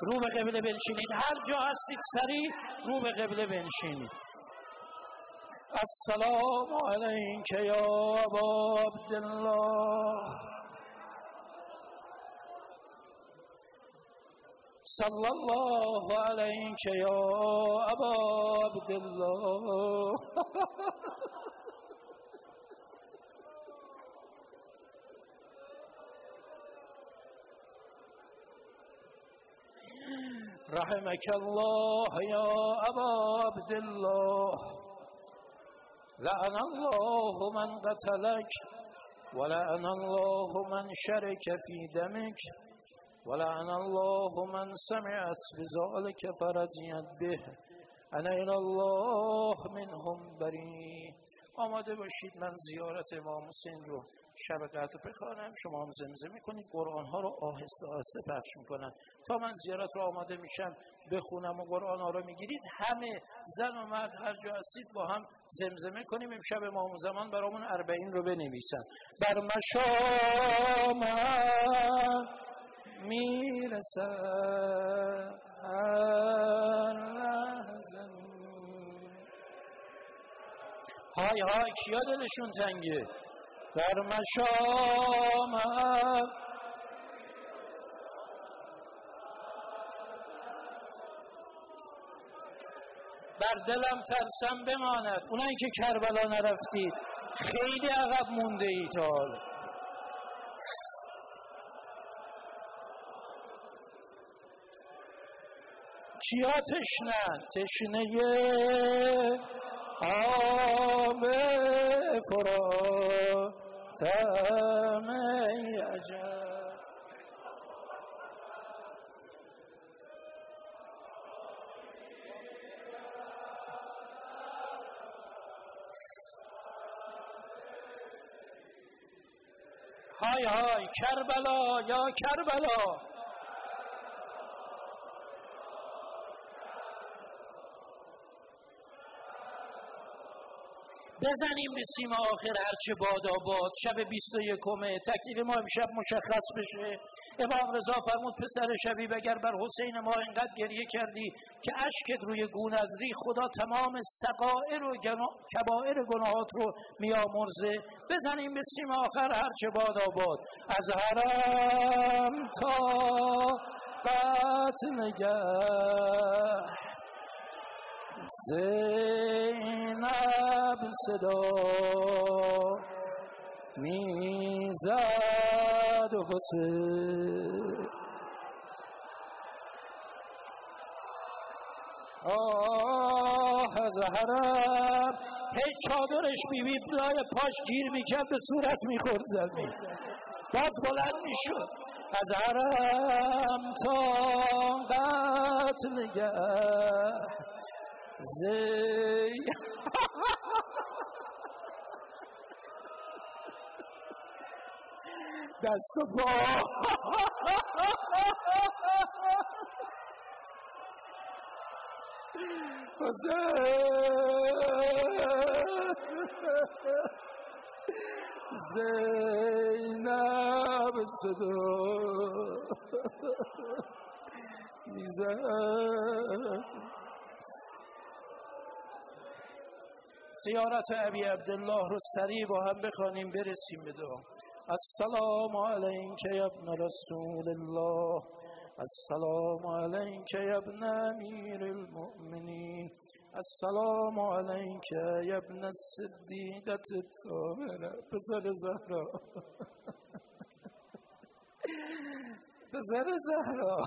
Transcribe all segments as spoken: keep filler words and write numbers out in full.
رو به قبله بنشینید، هر جا هستید سریع رو به قبله بنشینید. السلام علیک یا ابا عبدالله صلی الله علیک یا ابا عبدالله. رحمك الله یا ابا عبدالله. لعن الله من قتلك ولعن الله من شرك في دمك ولعن الله من سمعت بذلك فرضيت به انا الى الله منهم بری. آماده باشید من زیارت امام حسین رو شب قدر بخوانم، شما هم زمزمه کنید، قرآن ها رو آهسته آهسته پخش میکنن تا من زیارت رو آماده میشم بخونم و قرآن ها رو میگیرید. همه زن و مرد هر جا هستید با هم زمزمه کنیم. امشب امام زمان برامون اربعین رو بنویسن. بر مشام میرسد هر لحظه. های های کیا دلشون تنگه؟ در مشام بر دلم ترسم بماند. اونایی که کربلا نرفتید خیلی عقب مونده اید. حال کیا تشنن؟ تشنه آب فراتم ای عجب. های های کربلا یا کربلا. بزنیم به سیم آخر هرچه باداباد. شب بیست و یکمه تکلیف ما امشب مشخص بشه. امام رضا فرمود پسر شبیب اگر بر حسین ما اینقدر گریه کردی که اشکت روی گونت ری، خدا تمام صغائر و کبائر گناهات رو میامرزه. بزنیم به سیم آخر هرچه باداباد. از حرم تا قتلگه زینب صدا میزد حسین. آه از حرم هی چادرش بیبی لای پاش گیر میکرد به صورت میخورد زمین، باز بلند میشد. از حرم تا قتلگه زی دست و پا زینب صدا میزد. زیارت ابی عبدالله رو سریع با هم بخوانیم برسیم به دعا. السلام علیک یا ابن رسول الله، السلام علیک یا ابن امیر المؤمنین، السلام علیک یا ابن الصدیقة الطاهرة. پسر زهرا پسر زهرا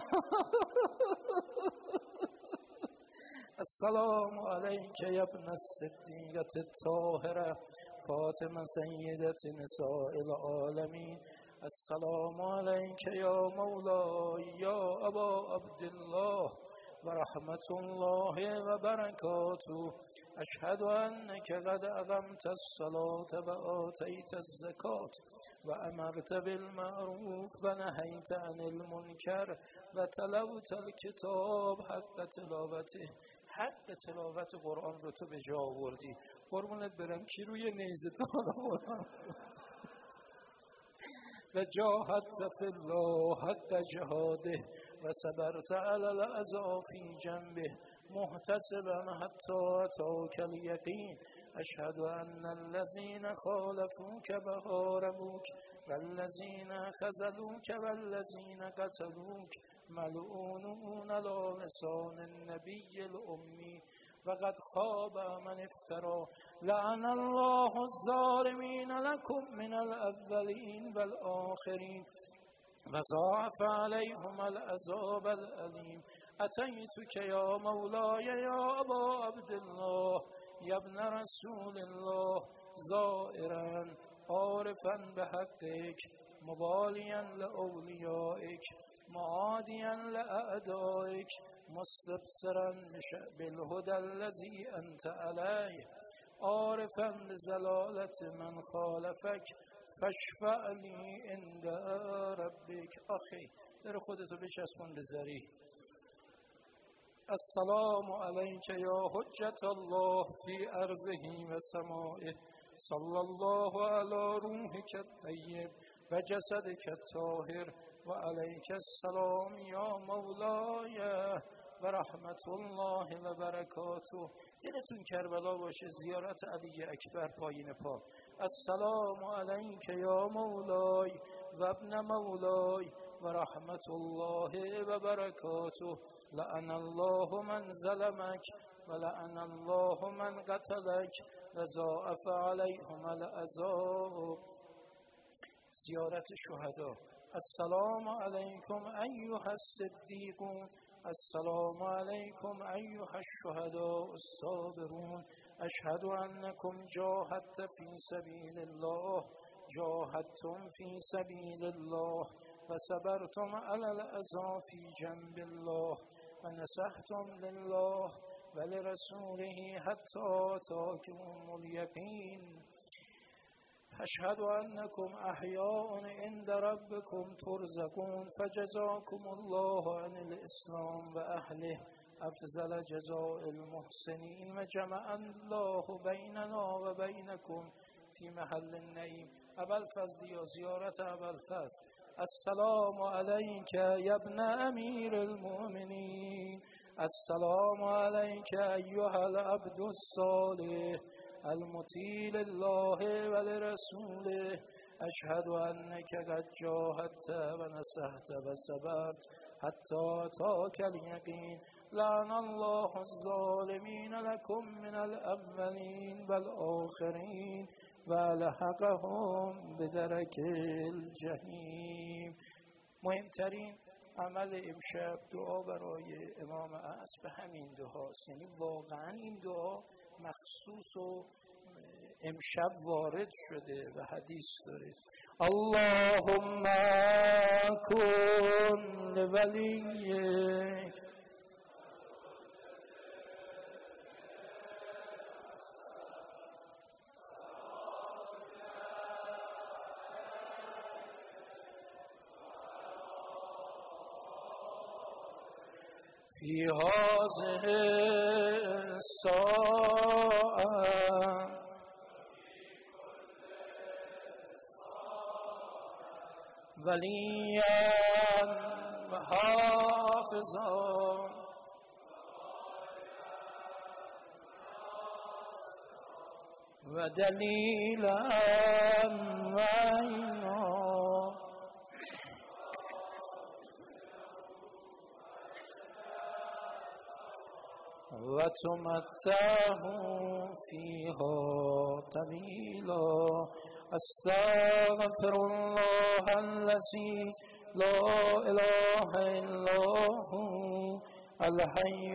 السلام علیک یا ابن الصدیقة الطاهرة فاطمه سیدة نساء العالمین. السلام علیک یا مولای یا ابا عبدالله و رحمت الله و برکاته. اشهد انک قد اقمت الصلاة و آتیت الزکاة و امرت بالمعروف و نهیت عن المنکر و تلوت الکتاب حق تلاوته. حق تلاوت قرآن رو تو به جا آوردی. قربونت برم کی روی نیزه تا قرآن و جاهدت فی الله حق جهاده وصبرت على الأذى في جنبه محتسبا حتى أتاك اليقين أشهد أن الذين خالفوك وحاربوك والذين خذلوك والذين قتلوك ملعونون على لسان النبي الأمي وقد خاب من افترى لعن الله الظالمين لكم من الأولين والآخرين وضاعف عليهم العذاب الأليم أتيتك يا مولاي يا أبا عبد الله يا ابن رسول الله زائرا عارفا بحقك مباليا لأوليائك معاديا لأعدائك مستبصرا بالهدى الذي أنت عليه عارفا بزلالة من خالفك فاشفع لي عند ربك. آخی در خودتو بچسبون بذاری. السلام علیک یا حجت الله فی ارضه و سمائه صلی الله علی روحک الطیب و جسدک الطاهر و علیک السلام یا مولای و رحمت الله و برکاته. دلتون کربلا باشه زیارت علی اکبر پایین پا. السلام علیک یا مولای و ابن مولای و رحمت الله و برکاته. لعن الله من ظلمك ولعن الله من قتلك وضاعف عليهم العذاب. زیارت شهدا. السلام علیکم ایها الصدیقون السلام علیکم ایها الشهداء الصابرون اشهد انکم جاهدت فی سبیل الله جاهدتم فی سبیل الله وصبرتم على الأذى في جنب الله ونصحتم لله ولرسوله حتى أتاكم اليقين أشهد أنكم أحياء عند ربكم ترزقون فجزاكم الله عن الإسلام وأهله أفضل جزاء المحسنين وجمع الله بيننا وبينكم في محل النعيم. اول فضل یا زیارت اول فضل. السلام علیک یا ابن امیر المؤمنین السلام علیک ایها العبد الصالح المطیع لله ولرسوله اشهد انک قد جاهدت و نصحت و صبرت حتی اتاک الیقین لعن الله الظالمین لكم من الاولین والآخرین و الحقهم بدرک الجحیم. مهمترین عمل امشب دعا برای امام عصر به همین دعاست. یعنی واقعا این دعا مخصوص و امشب وارد شده و حدیث داره. اللهم کن لولیک في هذه الساعة وليا وحافظا ودليلا وعينا وتمتعه فيها طويلا. استغفر الله الذي لا إله إلا هو الحي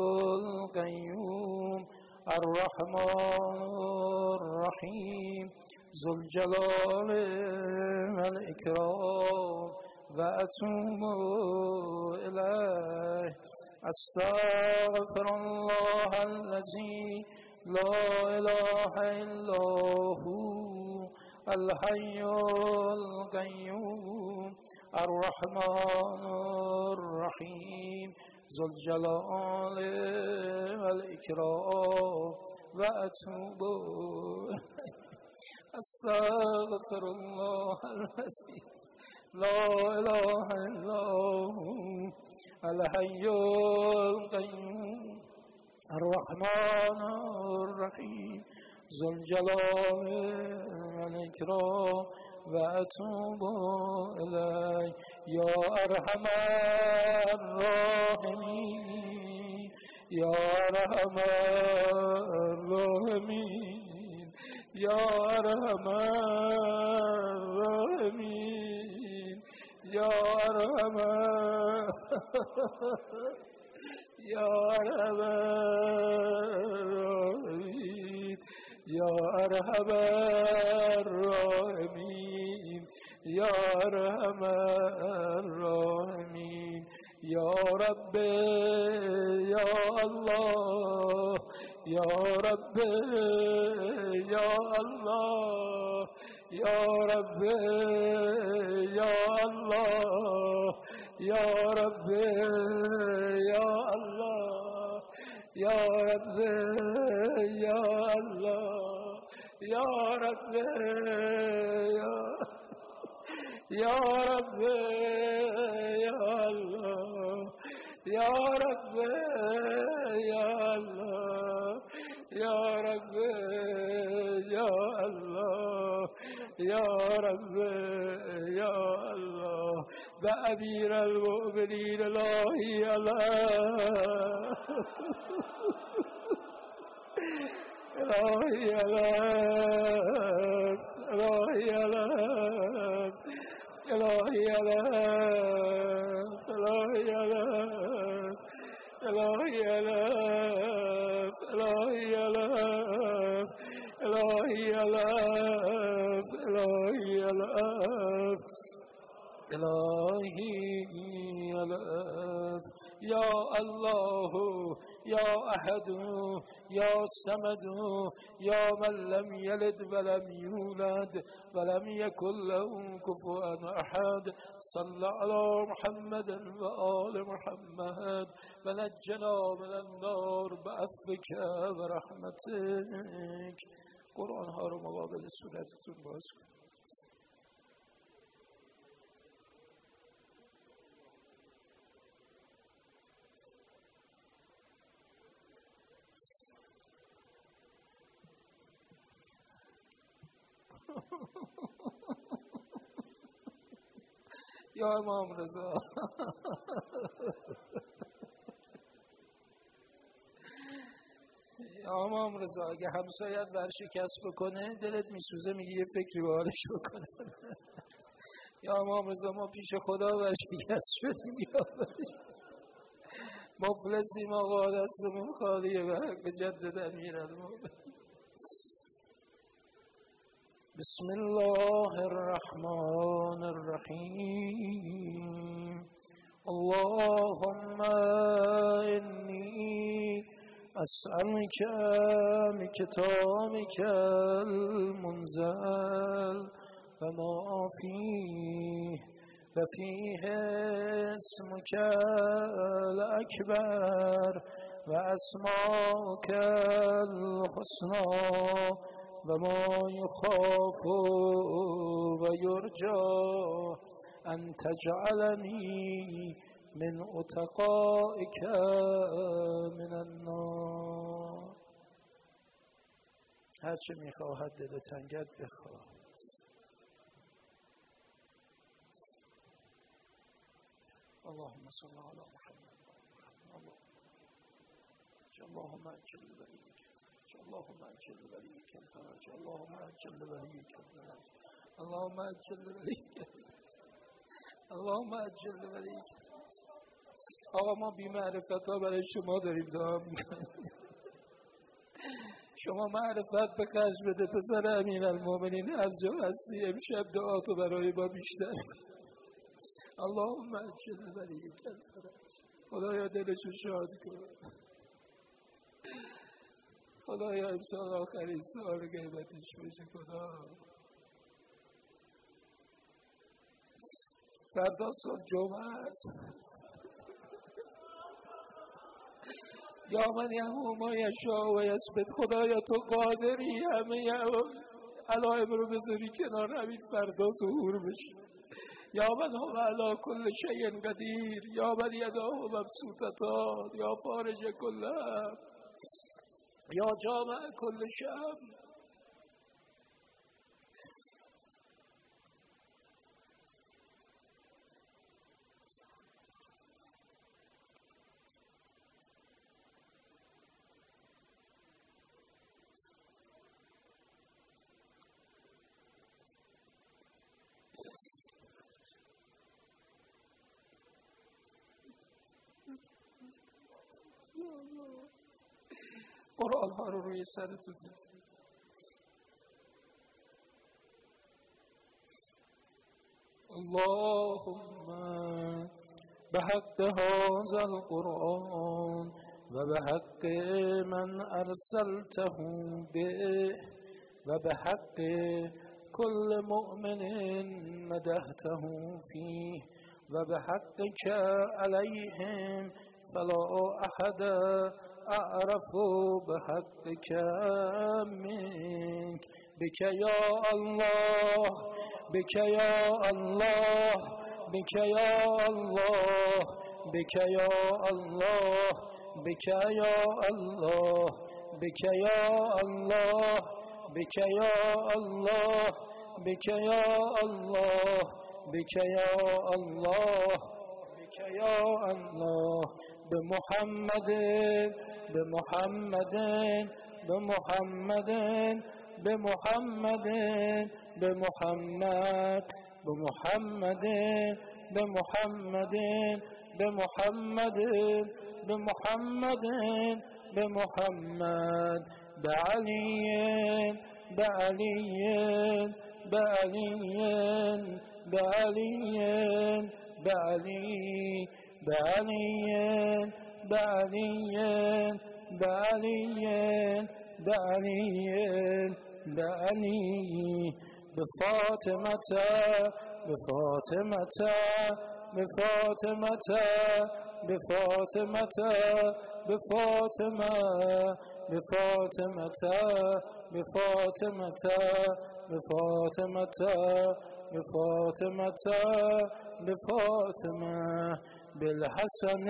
القيوم الرحمن الرحيم ذو الجلال والإكرام وأتوب إليه. استغفر الله الذي لا إله إلا هو الحي القيوم الرحمن الرحيم ذو الجلال والإكرام وأتوب. استغفر الله الذي لا إله إلا هو الحي القيوم الرحمن الرحيم ذو الجلال والإكرام وأتوب إليك يا أرحم الراحمين يا أرحم الراحمين يا أرحم الراحمين يا أرحم يا أرحم الراحمين يا أرحم الراحمين يا أرحم الراحمين يا رب يا الله يا رب يا الله يا رب يا الله يا رب يا الله يا رب يا الله يا رب يا يا رب يا الله يا رب يا الله يا رب يا الله يا رب يا الله بأمير المؤمنين الهي الله الهي الله الهي الله الهي الله الهي الله الهي الله الهي الله الهي الله الهي الله إلهي الأب يا الله يا أحد يا الصمد يا من لم يلد ولم يولد ولم يكن له كفوا أحد صل على محمد وآل محمد ونجنا من النار بعفوك ورحمتك. قرآن ها رو مقابل صورتتون باز کن. یا امام رضا یا امام رضا اگه همسایت ورشکست بکنه دلت میسوزه، میگی یه فکری به حالش بکنه. یا امام رضا ما پیش خدا ورشکست شدیم، یا مفلسیم آقا، دستمون خالیه و حق جدد امیرالمومنین. بسم الله الرحمن الرحيم اللهم إني أسألك بكتابك المنزل وما فيه وفيه اسمك الأكبر وأسماؤك الحسنى وما يخاف ويرجى أن تجعلني من أتقائك من النار. هرچه میخواهد دل تنگت بخواه. اللهم صل على محمد. اللهم اجل وليك، اللهم اجل وليك الفرج، اللهم اجل وليك الفرج، اللهم اجل وليك، اللهم اجل وليك. آقا ما بی معرفت ها برای شما داریم دعا میکنیم، شما معرفت به خرج بده پسر امیرالمومنین، هر جا هستی امشب دعا تو برای ما بیشتر. اللهم اجل وليك الفرج. خدایا دلشو شاد کن، خدایا امسال آخرین سال غیبتش بشه. خدا فردا صبح جمعه است. یا من یهو ما یشاء و یثبت. خدایا تو قادری همه علائم رو بذاری کنار، همین فردا ظهور بشه. یا من هو علی کل شیء قدیر، یا من یداه مبسوطتان، یا فارج کل هم، یا جامع کل شم. قرآن ها رو روی سرتون اللهم بحق هذا القرآن وبحق من أرسلته به وبحق كل مؤمن مدحته فيه وبحقك عليهم فلا أحد أعرف بحقك منك بك يا الله بك يا الله بك يا الله بك يا الله بك يا الله بك يا الله بك يا الله بك يا الله بك يا الله بك يا الله بمحمد بمحمد بمحمد بمحمد بمحمد بمحمد بمحمد بمحمد بمحمد بمحمد بعلي بعلي بعلي بعلي بعلي بعلي بعلي بعلي بعلي بعلي بفاطمة بفاطمة بفاطمة بفاطمة بفاطمة بفاطمة بفاطمة بفاطمة بفاطمة بفاطمة بالحسن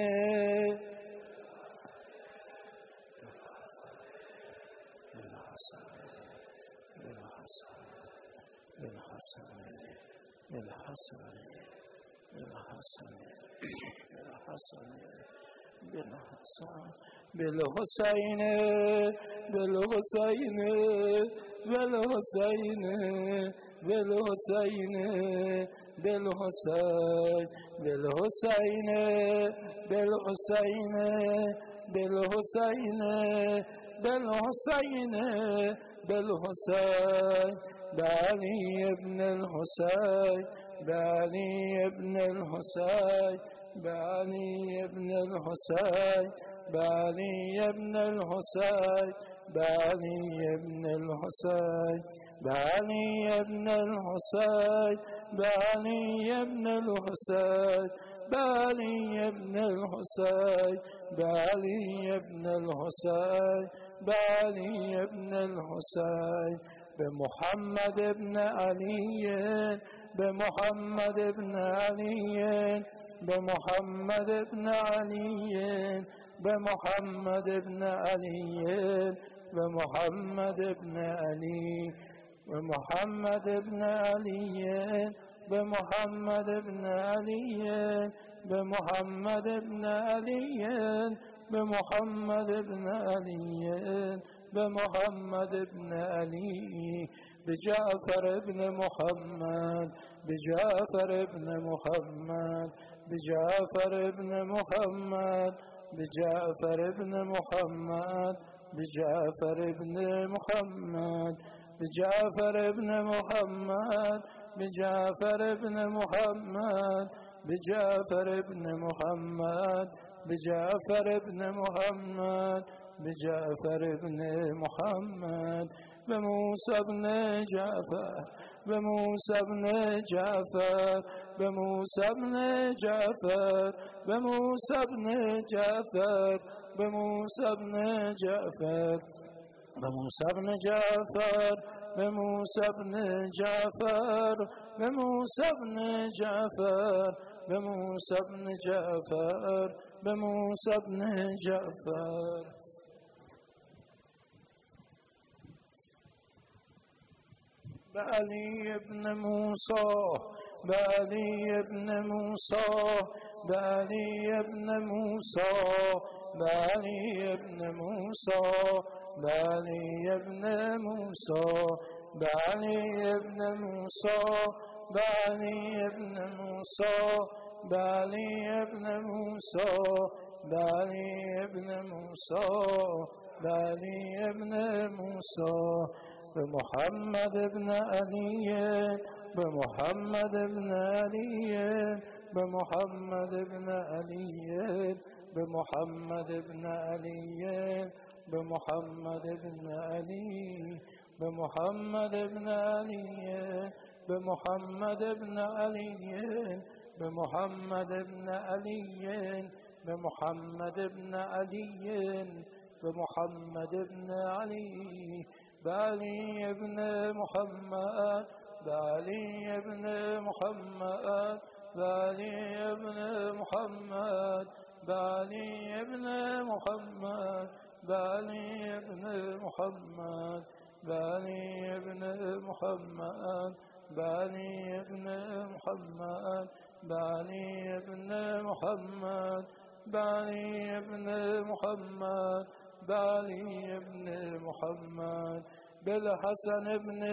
بالحسن بالحسن بالحسن بالحسن بالحسن بالحسين بالحسين بالحسين بالحسين بالحسين بالحسين بالحسين بالحسين بالحسين بالحسين بعلي ابن الحسين بعلي ابن الحسين بعلي ابن الحسين بعلي ابن الحسين بعلي ابن الحسين بعلي ابن الحسين بعلي ابن الحسين بعلي ابن الحسين بعلي ابن الحسين بعلي ابن الحسين بمحمد ابن علي بمحمد ابن علي بمحمد ابن علي بمحمد ابن علي بمحمد ابن علي بمحمد ابن علي بمحمد ابن علي بمحمد ابن علي بمحمد ابن علي بمحمد ابن علي بجعفر ابن محمد بجعفر ابن محمد بجعفر ابن محمد بجعفر ابن محمد بجعفر ابن محمد بجعفر ابن محمد بجعفر ابن محمد بجعفر ابن محمد بجعفر ابن محمد بجعفر ابن محمد بموسى ابن جعفر بموسى ابن جعفر بموسى ابن جعفر بموسى ابن جعفر بموسى ابن جعفر بموسى ابن جعفر به موسی بن جعفر به موسی بن جعفر به موسی بن جعفر به موسی بن جعفر به علی ابن موسی به علی ابن موسی به علی ابن موسی به علی ابن موسی به علی ابن موسی به علی ابن موسی به علی ابن موسی به علی ابن موسی به علی ابن موسی به علی ابن موسی به محمد ابن علی به محمد ابن علی به محمد ابن علی به محمد ابن علی به محمد ابن علی به محمد ابن علی به محمد ابن علی به محمد ابن علی به محمد ابن علی به محمد ابن علی بعلي ابن محمد بعلي ابن محمد بعلي ابن محمد بعلي ابن محمد بعلي ابن محمد بعلي ابن محمد بعلي ابن محمد بعلي ابن محمد بعلي ابن محمد بعلي ابن محمد بالحسن ابن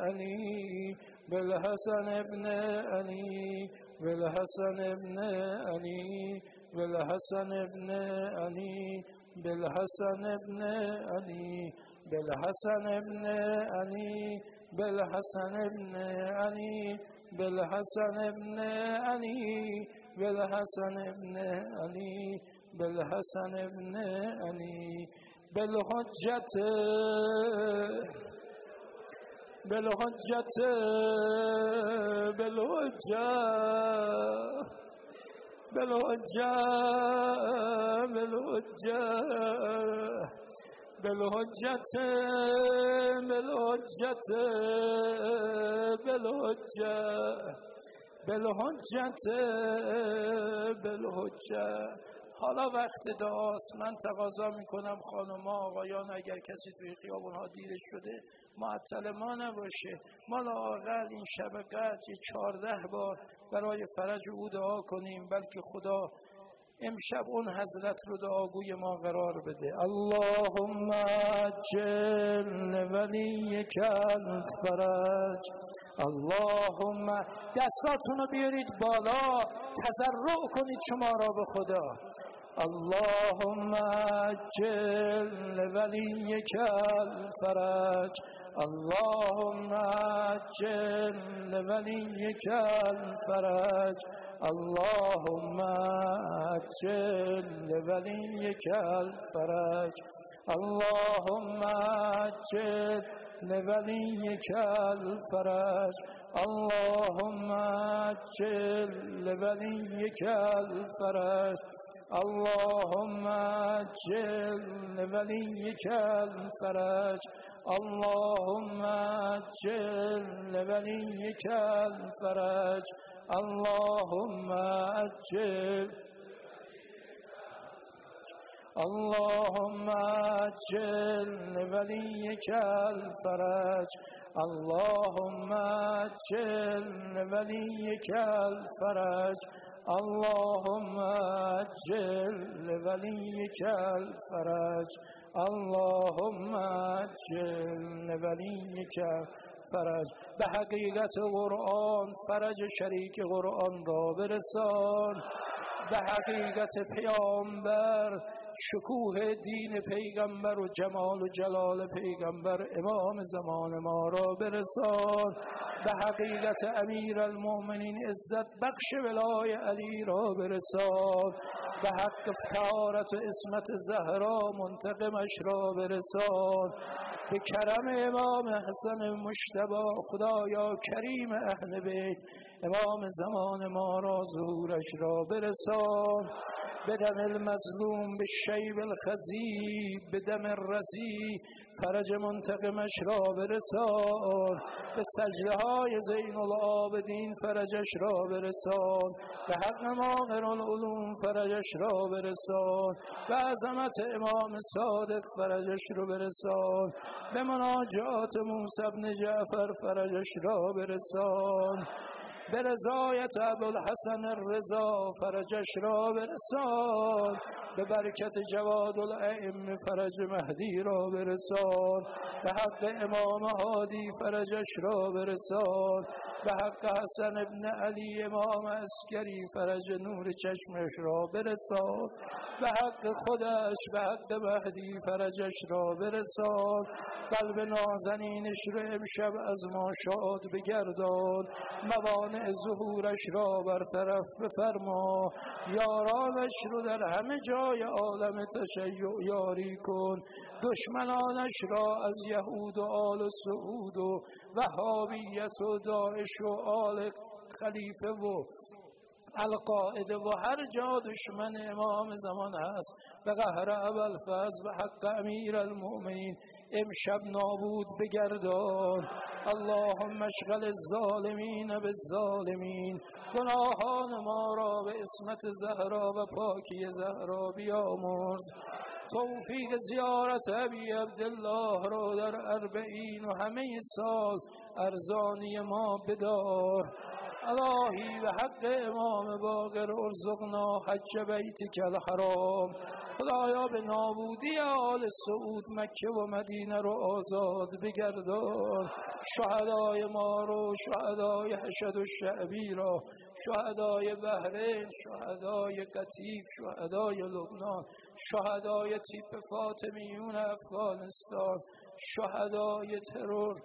علي بالحسن ابن علي بالحسن ابن علي بالحسن ابن علي بالحسن ابن علي بالحسن ابن علي بالحسن ابن علي بالحسن ابن علي بالحسن ابن علي بالحسن ابن علي بالحجة بالحجة بالحجة بالحجة بالحجة بالحجة بالحجة بالحجة بالحجة بالحجة. حالا وقت دعاست. من تقاضا میکنم خانم ها آقایان اگر کسی توی خیابون ها دیده شده معطل ما نباشه. ما لااقل این شب قدر یه چهارده بار برای فرج او دعا کنیم، بلکه خدا امشب اون حضرت رو دعاگوی ما قرار بده. اللهم عجل ولیک الفرج. اللهم دستاتون رو بیارید بالا، تضرع کنید شما را به خدا. اللهم عجل ولیک الفرج. اللهم عجل ولیک الفرج. اللهم عجل ولیک الفرج. اللهم عجل ولیک الفرج. اللهم عجل ولیک الفرج. اللهم عجل ولیک الفرج. اللهم عجل ولیک الفرج. اللهم عجل اللهم عجل ولیک الفرج. اللهم عجل ولیک الفرج. اللهم عجل ولیک الفرج. اللهم عجل ولیک الفرج. به حقیقت قرآن فرج شریک قرآن را برسان. به حقیقت پیامبر شکوه دین پیغمبر و جمال و جلال پیغمبر امام زمان ما را برسان. به حقیقت امیر المؤمنین عزت بخش ولای علی را برسان. به حق طهارت و عصمت زهرا منتقمش را برسان. به کرم امام حسن مجتبی خدایا کریم اهل بیت امام زمان ما را ظهورش را برسان. بدم المظلوم به شیب الخزی بدم الرزی فرج منتقمش را برسان، به سجده های زین العابدین فرجش را برسان، به حق ماهر العلوم فرجش را برسان، به عظمت امام صادق فرجش را برسان، به مناجات موسی بن جعفر فرجش را برسان، به رضایت ابوالحسن الرضا فرجش را برسان، به برکت جواد الائمه فرج مهدی را برسان، به حق امام هادی فرجش را برسان، به حق حسن ابن علی امام عسکری فرج نور چشمش را برسان، به حق خودش به حق مهدی فرجش را برسان، قلب نازنینش رو امشب از ما شاد بگردان، موانع ظهورش را برطرف بفرما، یارانش رو در همه جای عالم تشیع یاری کن، دشمنانش را از یهود و آل سعود و وهابیت و داعش و آل خلیفه و القاعده و هر جا دشمن امام زمان هست به قهر ابوالفضل و حق امیر المؤمنین امشب نابود بگردان. اللهم اشغل الظالمین بالظالمین، گناهان ما را به عصمت زهرا و پاکی زهرا بیامرز، توفیق زیارت ابی عبدالله را در اربعین و همه سال ارزانی ما بدار. الهی به حق امام باقر ارزقنا حج بیتک الحرام، خدایا به نابودی آل سعود مکه و مدینه رو آزاد بگردان، شهدای ما رو، شهدای حشد و شعبی را، شهدای بحرین، شهدای قطیف، شهدای لبنان، شهدای تیپ فاطمیون افغانستان، شهدای ترور،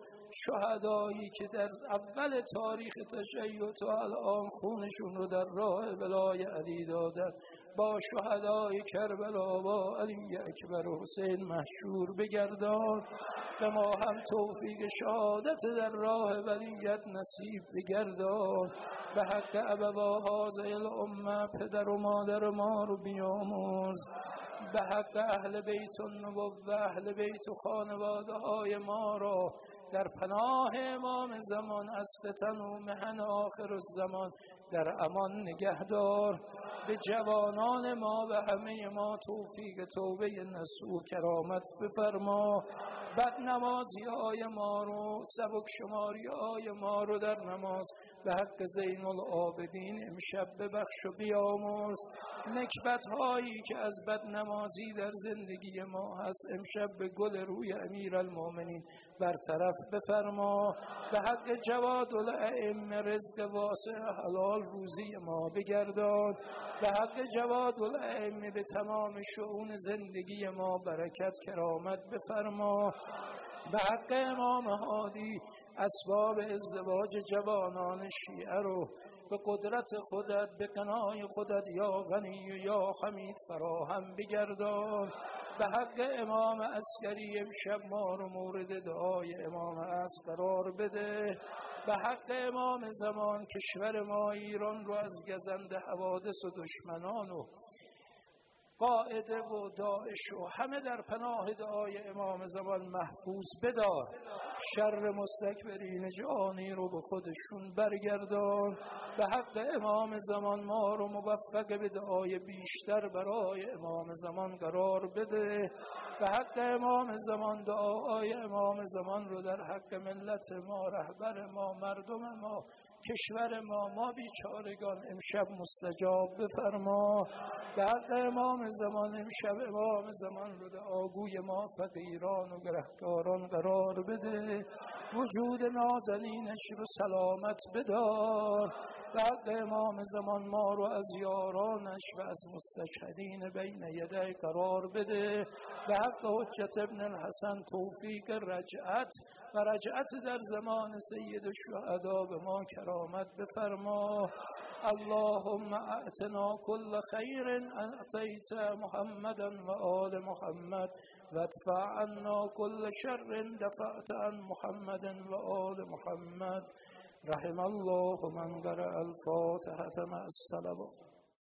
شهدایی که در اول تاریخ تشیع تا الان خونشون رو در راه بلای علی دادن، با شهدای کربلا با علی اکبر و حسین محشور بگردان، به ما هم توفیق شهادت در راه ولیت نصیب بگردان، به حق ابوا هذه الامه پدر و مادر ما رو بیامرز، به حق اهل بیت النبوه و اهل بیت و خانواده های ما را در پناه امام زمان از فتن و محن آخر الزمان در امان نگهدار، به جوانان ما و همه ما توفیق توبه نصوح کرامت بفرما، بد نمازی های ما رو، سبک شماری های ما رو در نماز به حق زین العابدین امشب ببخش و بیامرز، نکبت هایی که از بد نمازی در زندگی ما هست امشب به گل روی امیر المؤمنین برطرف بفرما، به حق جواد الائمه رزق واسع حلال روزی ما بگردان، به حق جواد الائمه به تمام شؤون زندگی ما برکت کرامت بفرما، به حق امام هادی اسباب ازدواج جوانان شیعه رو به قدرت خودت، به قنای خودت یا غنی و یا حمید فراهم بگردان، به حق امام عسکری امشب ما رو مورد دعای امام عسکر قرار بده، به حق امام زمان کشور ما ایران رو از گزند حوادث و دشمنان و قاعده و داعش و همه در پناه دعای امام زمان محفوظ بدار، شر مستکبرین جهانی رو به خودشون برگردان، به حق امام زمان ما رو موفق به دعای بیشتر برای امام زمان قرار بده، به حق امام زمان دعای امام زمان رو در حق ملت ما، رهبر ما، مردم ما، کشور ما، ما بیچارگان امشب مستجاب بفرما، به حق امام زمان امشب امام زمان رو دعاگوی ما فقیران و گرهکاران قرار بده، وجود نازنینش رو سلامت بدار، به حق امام زمان ما رو از یارانش و از مستشهدین بین یدی قرار بده، به حق حجت ابن الحسن توفیق رجعت و رجعت در زمان سید الشهدا به ما کرامت بفرما. اللهم اعطنا كل خير اعطيت محمدا وآل محمد وادفع عنا كل شر دفعت عن محمد وآل محمد. رحم الله من قرأ الفاتحة مع الصلوات.